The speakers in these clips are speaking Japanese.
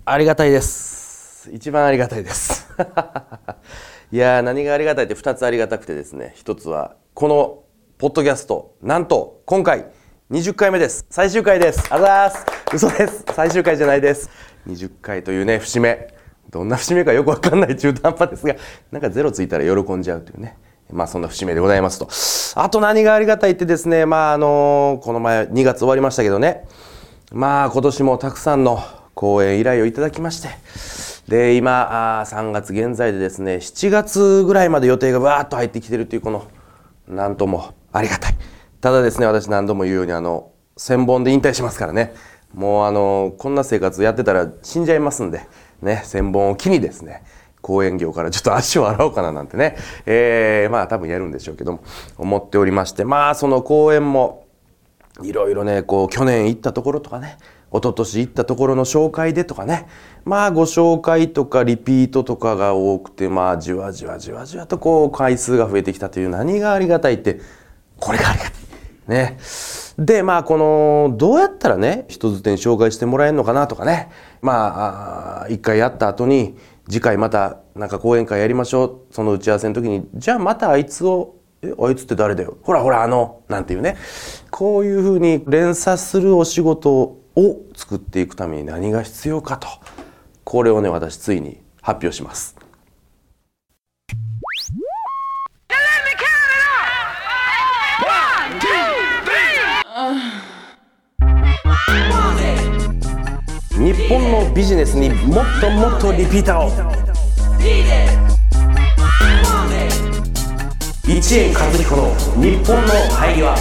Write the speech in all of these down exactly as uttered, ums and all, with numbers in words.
ありがたいです。一番ありがたいですいやー、何がありがたいってふたつありがたくてですね、ひとつはこのポッドキャスト、なんと今回にじゅっかいめです。最終回です。ありがとうございます。嘘です。最終回じゃないです。にじゅっかいというね、節目、どんな節目かよくわかんない中途半端ですが、なんかゼロついたら喜んじゃうというね、まあそんな節目でございますと。あと何がありがたいってですね、まああのこの前にがつ終わりましたけどね、まあ今年もたくさんの講演依頼をいただきまして、で今あさんがつ現在でですね、しちがつぐらいまで予定がわーっと入ってきてるという、このなんともありがたい。ただですね、私何度も言うようにあのせんぼんで引退しますからね、もうあのこんな生活やってたら死んじゃいますんでね、せんぼんを機にですね、講演業からちょっと足を洗おうかななんてね、えー、まあ多分やるんでしょうけども思っておりまして、まあその講演もいろいろね、こう去年行ったところとかね、一昨年行ったところの紹介でとかね、まあご紹介とかリピートとかが多くて、まあじわじわじわじわとこう回数が増えてきたという、何がありがたいって、これがありがたいね。でまあこのどうやったらね、人づてに紹介してもらえるのかなとかね、まあ一回やった後に次回またなんか講演会やりましょう、その打ち合わせの時にじゃあまたあいつをえあいつって誰だよ、ほらほらあのなんていうね、こういうふうに連鎖するお仕事を作っていくために何が必要かと、これをね私ついに発表します。日本のビジネスにもっともっとリピーターを。一円和彦の日本の生え際。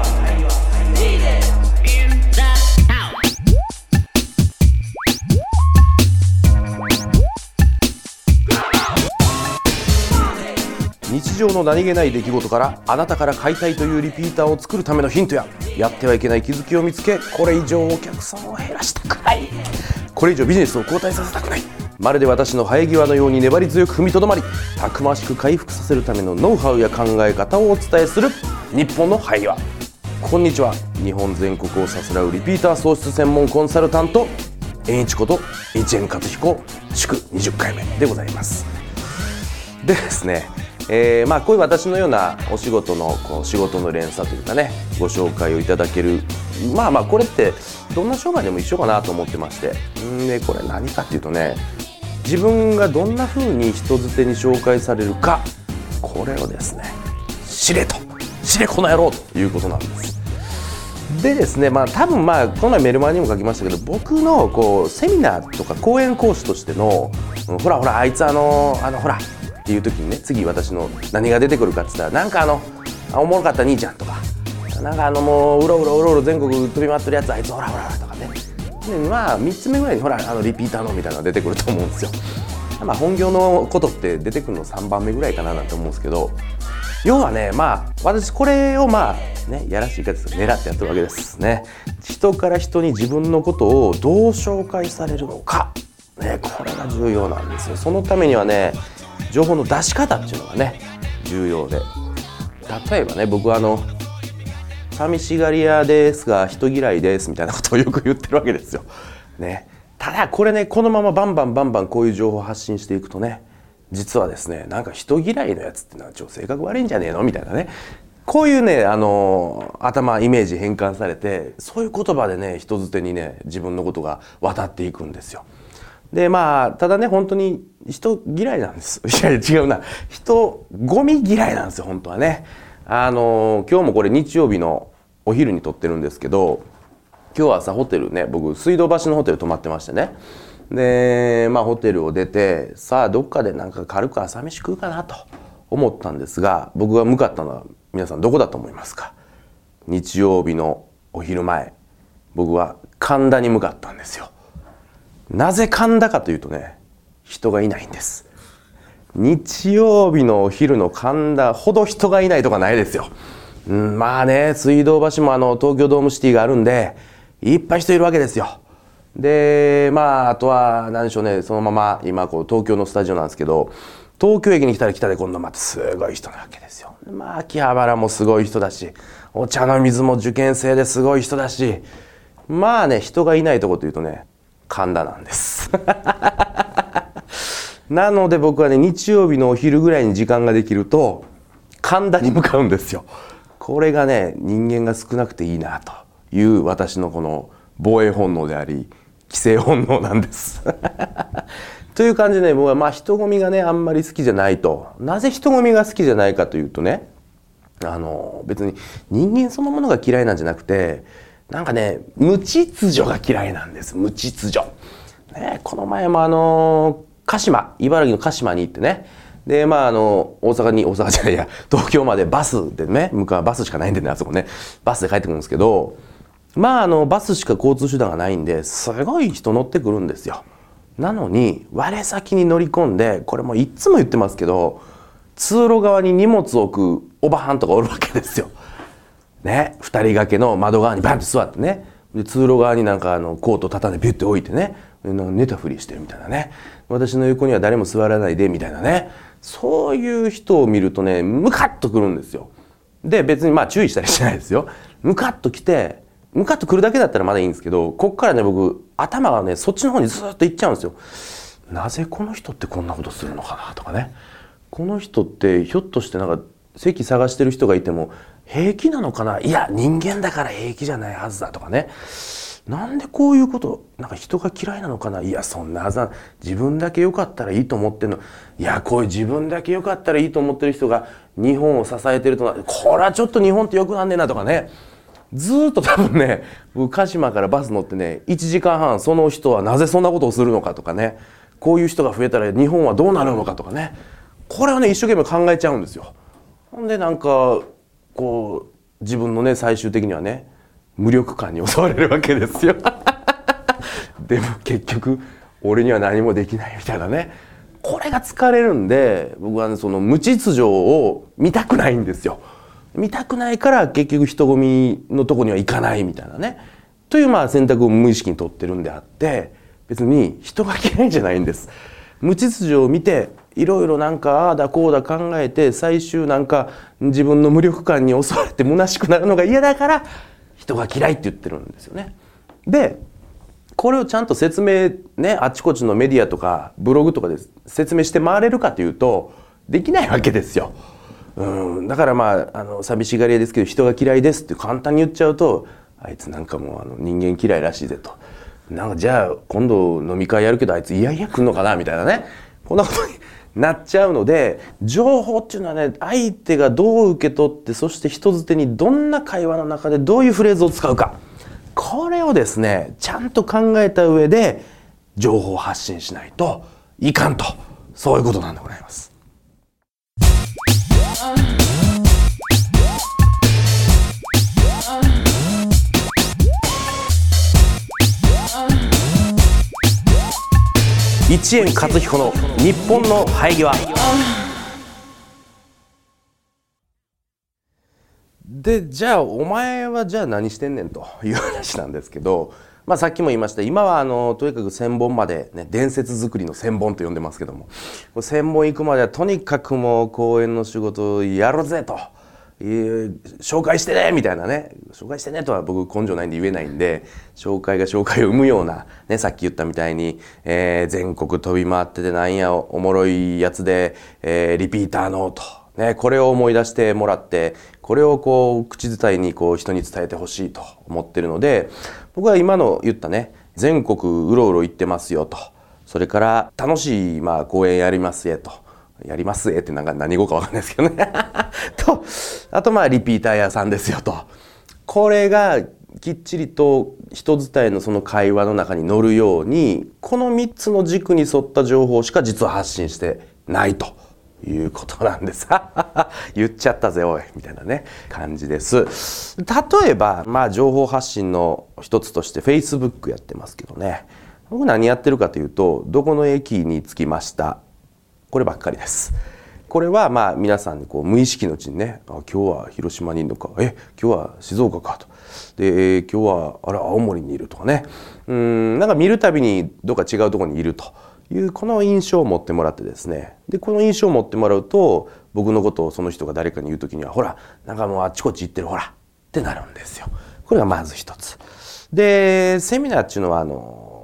日常の何気ない出来事からあなたから買いたいというリピーターを作るためのヒントや、やってはいけない気づきを見つけ、これ以上お客さんを減らしたくない、これ以上ビジネスを後退させたくない、まるで私の生え際のように粘り強く踏みとどまり、たくましく回復させるためのノウハウや考え方をお伝えする日本の生え際。こんにちは。日本全国をさすらうリピーター創出専門コンサルタント円一こと一円和彦、祝にじゅっかいめでございます。でですね、えー、まあこういう私のようなお仕事のこう仕事の連鎖というかね、ご紹介をいただける、まあまあこれってどんな商売でも一緒かなと思ってまして、んでこれ何かっていうとね、自分がどんな風に人づてに紹介されるか、これをですね知れと知れこの野郎ということなんです。でですね、まあ多分まあこの前メルマガにも書きましたけど、僕のこうセミナーとか講演講師としての、ほらほらあいつあのあのほらっていう時にね、次私の何が出てくるかって言ったら、なんかあのおもろかった兄ちゃんとか、なんかあのもううろうろうろうろ全国飛び回ってるやつあいつほらほらとかね、でまあみっつめぐらいにほらあのリピーターのみたいなのが出てくると思うんですよ。まあ本業のことって出てくるのさんばんめぐらいかななんて思うんですけど、要はね、まあ私これをまあね、やらしい言い方ですけど狙ってやってるわけですね。人から人に自分のことをどう紹介されるのか、ね、これが重要なんですよ。そのためにはね、情報の出し方っていうのがね重要で、例えばね、僕はあの寂しがり屋ですが人嫌いですみたいなことをよく言ってるわけですよ、ね、ただこれね、このままバンバンバンバンこういう情報を発信していくとね、実はですね、なんか人嫌いのやつってのはちょっと性格悪いんじゃねえのみたいなね、こういうね、あの頭イメージ変換されて、そういう言葉でね人づてにね自分のことが渡っていくんですよ。でまあただね、本当に人嫌いなんです。いや違うな、人ゴミ嫌いなんですよ本当はね。あの今日もこれ日曜日のお昼に撮ってるんですけど、今日は朝ホテルね、僕水道橋のホテル泊まってましてね、でまあホテルを出て、さあどっかでなんか軽く朝飯食うかなと思ったんですが、僕が向かったのは皆さんどこだと思いますか？日曜日のお昼前、僕は神田に向かったんですよ。なぜ神田かというとね、人がいないんです。日曜日のお昼の神田ほど人がいないとかないですよ。うん、まあね、水道橋もあの東京ドームシティがあるんでいっぱい人いるわけですよ。でまああとは何でしょうね、そのまま今こう東京のスタジオなんですけど、東京駅に来たら来たで今度またすごい人なわけですよ。まあ秋葉原もすごい人だし、お茶の水も受験生ですごい人だし、まあね、人がいないところというとね、神田なんですなので僕はね、日曜日のお昼ぐらいに時間ができると神田に向かうんですよ。これがね、人間が少なくていいなという私のこの防衛本能であり規制本能なんですという感じでね、僕はまあ人混みがねあんまり好きじゃないと。なぜ人混みが好きじゃないかというとね、あの別に人間そのものが嫌いなんじゃなくて、なんかね無秩序が嫌いなんです。無秩序、ね、この前もあの鹿島、茨城の鹿島に行ってね、でまああの大阪に大阪じゃないや東京までバスでね、向かうバスしかないんでね、あそこねバスで帰ってくるんですけど、まああのバスしか交通手段がないんですごい人乗ってくるんですよ。なのに我先に乗り込んで、これもいつも言ってますけど、通路側に荷物を置くおばはんとかおるわけですよ。ね、二人掛けの窓側にバンって座ってね、で通路側になんかあのコート畳んでビュッて置いてね、寝たふりしてるみたいなね、私の横には誰も座らないでみたいなね、そういう人を見るとねムカッとくるんですよ。で別にまあ注意したりしないですよ。ムカッときて、ムカッとくるだけだったらまだいいんですけど、こっからね僕頭がねそっちの方にずっと行っちゃうんですよ。なぜこの人ってこんなことするのかなとかね、この人ってひょっとしてなんか席探してる人がいても平気なのかな、いや人間だから平気じゃないはずだとかね、なんでこういうことなんか人が嫌いなのかな、いやそんなはずは自分だけ良かったらいいと思ってるの、いやこういう自分だけ良かったらいいと思ってる人が日本を支えてるとな、これはちょっと日本ってよくなんねえなとかね、ずーっと多分ね僕鹿島からバス乗ってねいちじかんはん、その人はなぜそんなことをするのかとかね、こういう人が増えたら日本はどうなるのかとかね、これをね一生懸命考えちゃうんですよ。ほんでなんかこう自分のね最終的にはね無力感に襲われるわけですよでも結局俺には何もできないみたいなね、これが疲れるんで、僕はねその無秩序を見たくないんですよ。見たくないから結局人混みのとこには行かないみたいなね、というまあ選択を無意識に取ってるんであって、別に人が嫌いじゃないんです。無秩序を見ていろいろなんかああだこうだ考えて、最終なんか自分の無力感に襲われて虚しくなるのが嫌だから人が嫌いって言ってるんですよね。でこれをちゃんと説明ね、あちこちのメディアとかブログとかで説明して回れるかというとできないわけですよ。うん、だからまあ、あの寂しがり屋ですけど人が嫌いですって簡単に言っちゃうと、あいつなんかもうあの人間嫌いらしいぜと、なんかじゃあ今度飲み会やるけどあいついやいや来んのかなみたいなね、こんなことになっちゃうので、情報っていうのはね相手がどう受け取って、そして人づてにどんな会話の中でどういうフレーズを使うか、これをですねちゃんと考えた上で情報を発信しないといかんと、そういうことなんでございます。一円勝彦の日本の生え際で、じゃあお前はじゃあ何してんねんという話なんですけど、まあ、さっきも言いました、今はあのとにかく千本まで、ね、伝説作りの千本と呼んでますけども、千本行くまではとにかくもう講演の仕事をやるぜと、紹介してねみたいなね、紹介してねとは僕根性ないんで言えないんで、紹介が紹介を生むような、ね、さっき言ったみたいに、えー、全国飛び回っててなんやおもろいやつで、えー、リピーターのと、ね、これを思い出してもらって、これをこう口伝えにこう人に伝えてほしいと思ってるので、僕は今の言ったね、全国うろうろ行ってますよと、それから楽しいまあ講演やりますよと、やりますえってなんか何語かわかんないですけどねと、あとまあリピーター屋さんですよと、これがきっちりと人伝えのその会話の中に乗るように、このみっつの軸に沿った情報しか実は発信してないということなんです言っちゃったぜおいみたいなね感じです。例えばまあ情報発信の一つとして Facebook やってますけどね、僕何やってるかというと、どこの駅に着きました、こればっかりです。これはまあ皆さんにこう無意識のうちにね、あ今日は広島にいるのか、え今日は静岡かと、で、えー、今日はあれ青森にいるとかね、うーんなんか見るたびにどっか違うところにいるというこの印象を持ってもらってですね、でこの印象を持ってもらうと、僕のことをその人が誰かに言うときには、ほらなんかもうあっちこっち行ってるほらってなるんですよ。これがまず一つで、セミナーっていうのはあの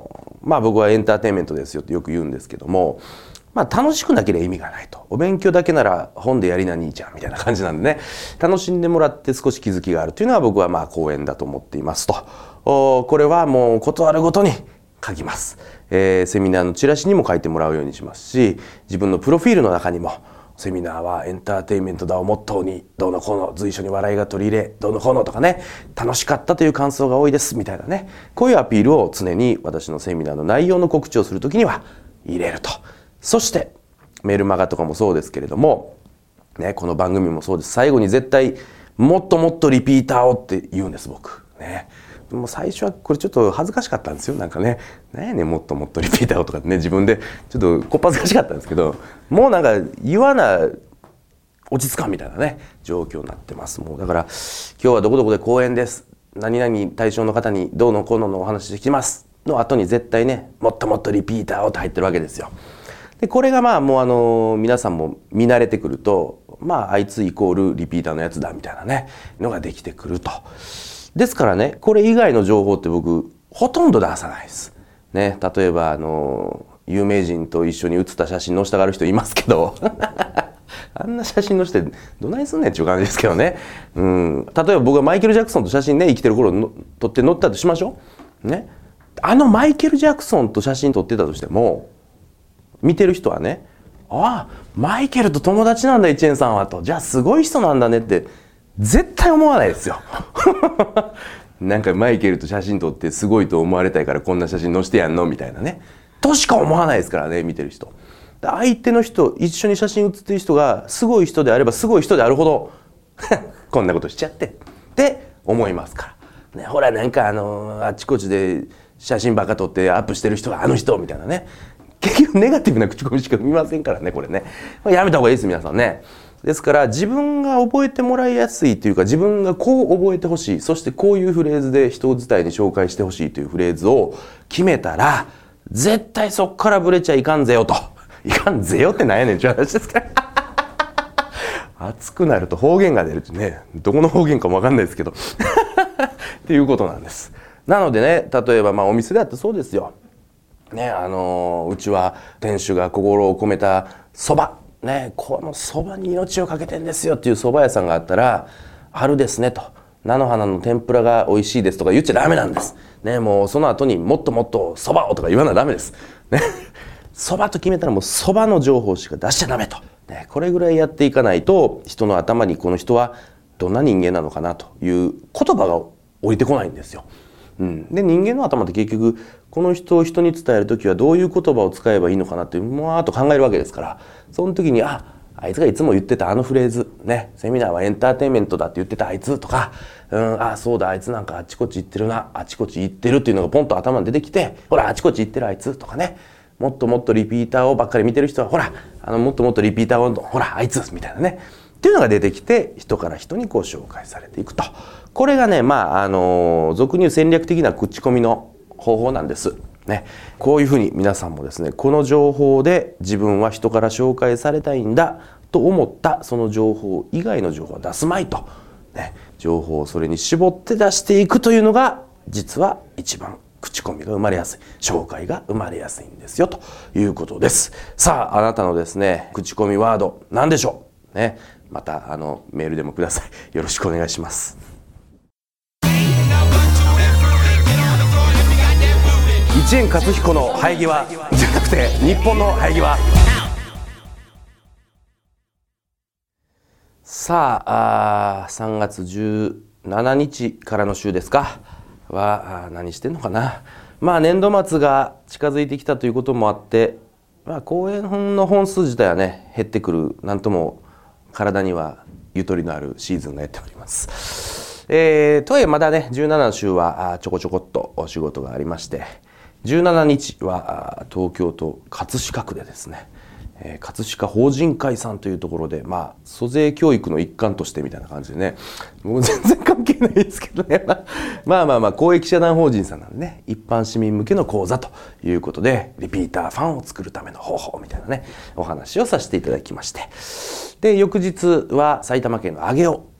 まあ僕はエンターテインメントですよってよく言うんですけども、まあ楽しくなければ意味がないと。お勉強だけなら本でやりな兄ちゃんみたいな感じなんでね、楽しんでもらって少し気づきがあるというのは僕はまあ講演だと思っていますと。これはもうことあるごとに書きます。えー、セミナーのチラシにも書いてもらうようにしますし、自分のプロフィールの中にもセミナーはエンターテインメントだをモットーにどうのこうの随所に笑いが取り入れどうのこうのとかね、楽しかったという感想が多いですみたいなね、こういうアピールを常に私のセミナーの内容の告知をするときには入れると。そしてメールマガとかもそうですけれども、ね、この番組もそうです。最後に絶対もっともっとリピーターをって言うんです僕ね。もう最初はこれちょっと恥ずかしかったんですよ。なんかね、何やねんもっともっとリピーターをとかね、自分でちょっとこっぱずかしかったんですけど、もうなんか言わな落ち着かんみたいなね状況になってます。もうだから今日はどこどこで講演です、何々対象の方にどうのこうののお話できますの後に絶対ね、もっともっとリピーターをって入ってるわけですよ。でこれがまあもうあの皆さんも見慣れてくると、まああいつイコールリピーターのやつだみたいなねのができてくると。ですからね、これ以外の情報って僕ほとんど出さないです。ね、例えばあの有名人と一緒に写った写真載せたがる人いますけどあんな写真載せてどないすんねんっていう感じですけどね。うん、例えば僕がマイケル・ジャクソンと写真ね生きてる頃の撮って載ったとしましょう。ね、あのマイケル・ジャクソンと写真撮ってたとしても見てる人はね、ああマイケルと友達なんだイチェンさんはと、じゃあすごい人なんだねって絶対思わないですよなんかマイケルと写真撮ってすごいと思われたいからこんな写真載せてやんのみたいなねとしか思わないですからね、見てる人。相手の人、一緒に写真写ってる人がすごい人であればすごい人であるほどこんなことしちゃってって思いますから、ね、ほらなんかあのあちこちで写真ばっか撮ってアップしてる人があの人みたいなね、結局ネガティブな口コミしか見ませんからね、これねやめた方がいいです皆さんね。ですから自分が覚えてもらいやすいというか、自分がこう覚えてほしい、そしてこういうフレーズで人伝いに紹介してほしいというフレーズを決めたら絶対そっからブレちゃいかんぜよと。いかんぜよってなんやねんっていう話ですから熱くなると方言が出るってね、どこの方言かも分かんないですけどっていうことなんです。なのでね、例えばまあお店だってそうですよね、あのー、うちは店主が心を込めたそばね、このそばに命をかけてんですよっていうそば屋さんがあったら、春ですねと、菜の花の天ぷらが美味しいですとか言っちゃダメなんですね。もうその後にもっともっとそばをとか言わなダメですね。そばと決めたらもうそばの情報しか出しちゃダメと、ね、これぐらいやっていかないと人の頭にこの人はどんな人間なのかなという言葉が降りてこないんですよ。うん、で人間の頭って結局この人を人に伝える時はどういう言葉を使えばいいのかなってもわーっと考えるわけですから、その時にああいつがいつも言ってたあのフレーズね、セミナーはエンターテインメントだって言ってたあいつとか、うん、あそうだあいつなんかあちこち行ってるな、あちこち行ってるっていうのがポンと頭に出てきて、ほらあちこち行ってるあいつとかね、もっともっとリピーターをばっかり見てる人はほらあのもっともっとリピーターをほらあいつみたいなねっていうのが出てきて、人から人にこう紹介されていくと。これがね、まああの俗に言う戦略的な口コミの方法なんですね。こういうふうに皆さんもですね、この情報で自分は人から紹介されたいんだと思ったその情報以外の情報は出すまいと、ね、情報をそれに絞って出していくというのが実は一番口コミが生まれやすい、紹介が生まれやすいんですよということです。さああなたのですね口コミワード何でしょうね。またあのメールでもください。よろしくお願いします。一円勝彦の生え際じゃなくて日本の生え際。さあ、あさんがつじゅうしちにちからの週ですかは何してんのかな。まあ年度末が近づいてきたということもあって、まあ、講演の本数自体はね減ってくる、なんとも体にはゆとりのあるシーズンがやっております。えー、とはいえまだねじゅうしちの週はちょこちょこっとお仕事がありまして、じゅうしちにちは東京都葛飾区でですね、えー、葛飾法人会さんというところで、まあ租税教育の一環としてみたいな感じでね、もう全然関係ないですけどねまあまあまあ公益社団法人さんなんでね、一般市民向けの講座ということでリピーターファンを作るための方法みたいなねお話をさせていただきまして、で翌日は埼玉県の上尾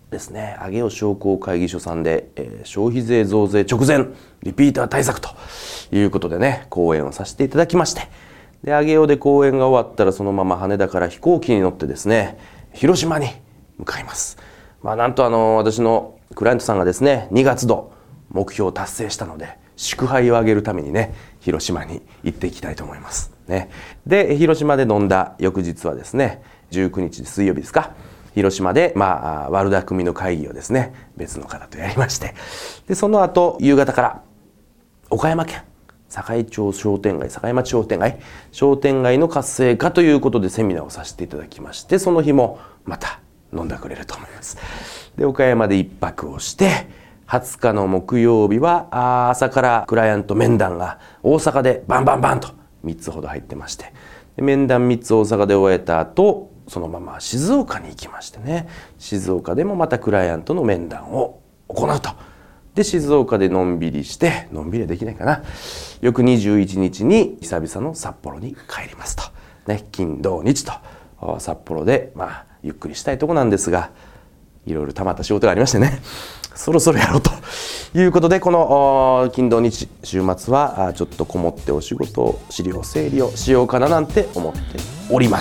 ですね、上尾商工会議所さんで、えー、消費税増税直前リピーター対策ということでね、講演をさせていただきまして、で上尾で講演が終わったらそのまま羽田から飛行機に乗ってですね、広島に向かいます。まあ、なんとあの私のクライアントさんがですね、にがつど目標を達成したので、祝杯をあげるためにね、広島に行っていきたいと思いますね。で広島で飲んだ翌日はですね、じゅうくにち水曜日ですか、広島で、まあ、悪巧みの会議をですね、別の方とやりまして、でその後夕方から岡山県坂井町商店街、坂井町商店街商店街の活性化ということでセミナーをさせていただきまして、その日もまた飲んでくれると思います。で岡山で一泊をして、はつかの木曜日は朝からクライアント面談が大阪でバンバンバンとみっつほど入ってまして、で面談みっつ大阪で終えた後、そのまま静岡に行きましてね、静岡でもまたクライアントの面談を行うと。で静岡でのんびりして、のんびりはできないかな、翌にじゅういちにちに久々の札幌に帰りますと、ね、金土日と札幌でまあゆっくりしたいとこなんですが、いろいろたまった仕事がありましてね、そろそろやろうということで、この金土日週末はちょっとこもってお仕事、資料整理をしようかななんて思っております。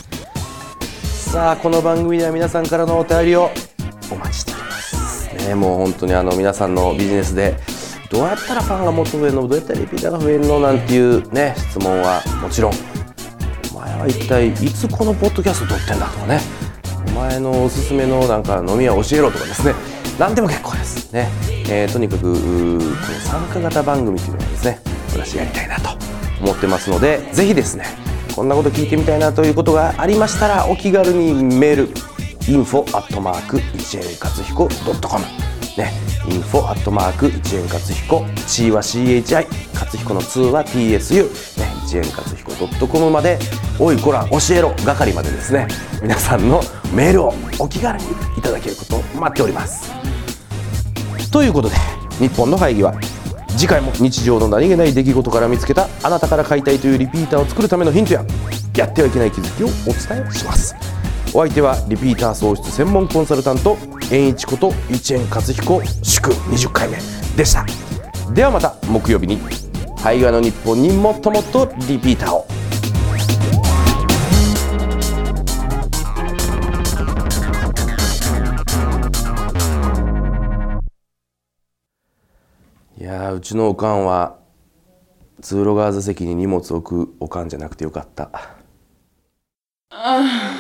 さあこの番組では皆さんからのお便りをお待ちしておりますね。もう本当にあの皆さんのビジネスでどうやったらファンがもっと増えるの、どうやったらリピーターが増えるのなんていうね、質問はもちろん、お前は一体いつこのポッドキャスト撮ってんだとかね、お前のおすすめのなんか飲み屋教えろとかですね、何でも結構ですね。えー、とにかくこの参加型番組というのはですね、私やりたいなと思ってますので、ぜひですね、こんなこと聞いてみたいなということがありましたら、お気軽にメール インフォ アットマーク いちえんかつひこ ドットコム ね、インフォ アットマーク いちえんかつひこ、ちは シーエイチアイ、勝彦のつは ティーエスユー、ね、いちえんかつひこ ドットコム まで、おいこら教えろ係までですね、皆さんのメールをお気軽にいただけることを待っております。ということで、日本の会議は次回も日常の何気ない出来事から見つけたあなたから買いたいというリピーターを作るためのヒントや、やってはいけない気づきをお伝えします。お相手はリピーター創出専門コンサルタント円一こと一円勝彦祝にじゅっかいめでした。ではまた木曜日に海外の日本にもっともっとリピーターを。いやー、うちのおかんは通路側座席に荷物を置くおかんじゃなくてよかった。ああ。